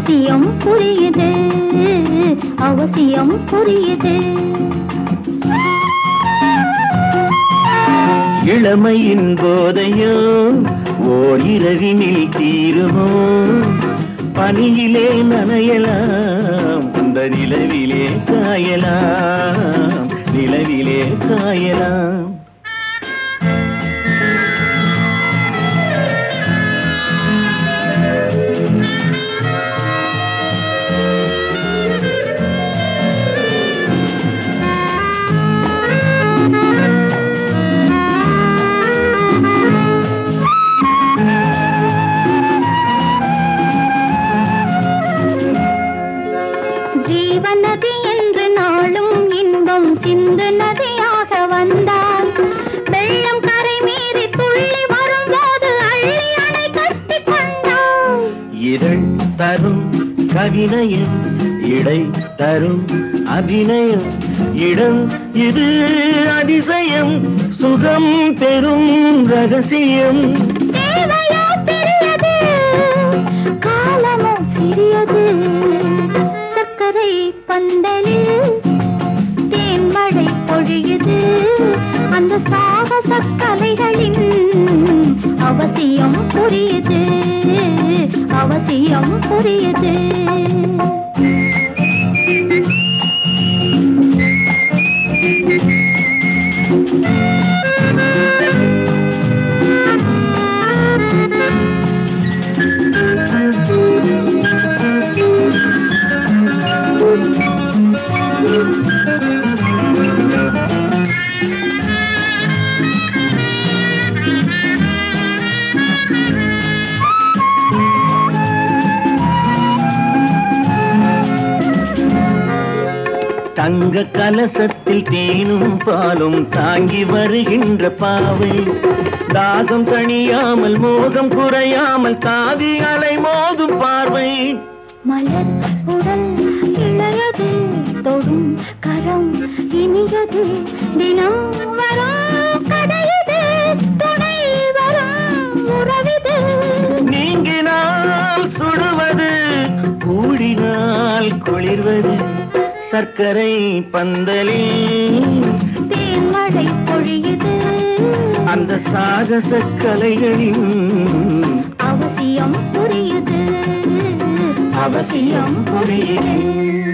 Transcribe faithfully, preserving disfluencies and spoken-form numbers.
அவசியம் புரியுது, அவசியம் புரியுது. இளமையின் போதையோ ஓர் இரவினில் தீருமோ, பனியிலே நனையலாம், அந்த நிலவிலே காயலாம், நிலவிலே காயலாம். ஜீவநதி என்று நாளும் இன்பம் சிந்து நதியாக வந்தால், வெள்ளம் கரை மீறி துள்ளி வரும்போது அள்ளி அணை கட்டி கொண்டால், இதழ் தரும் கவிதையும் இடை தரும் அபிநயம், இடம் இது அதிசயம், சுகம் பெறும் ரகசியம். தேவையோ பெரியது, காலமோ சிறியது, சர்க்கரை பந்தலில் தேன்மழை பொழியுது, அந்த சாகச கலைகளின் அவசியம் புரியுது, அவசியம் புரியுது. தங்க கலசத்தில் தேனும் பாலும் தாங்கி வருகின்ற பாவை, தாகம் தணியாமல் மோகம் குறையாமல் காதி அலை மோதும் பார்வை. மலர் உடல் இளையது, தொடும் கரம் இனியது, தினம் வரும் கதையது, துணை வரும் உறவிது. நீங்கினால் சுடுவது, கூடினால் குளிர்வது, சர்க்கரை பந்தலில் தேன்மழை பொழியுது, அந்த சாகச கலைகளின் அவசியம் புரியுது, அவசியம் புரியுது.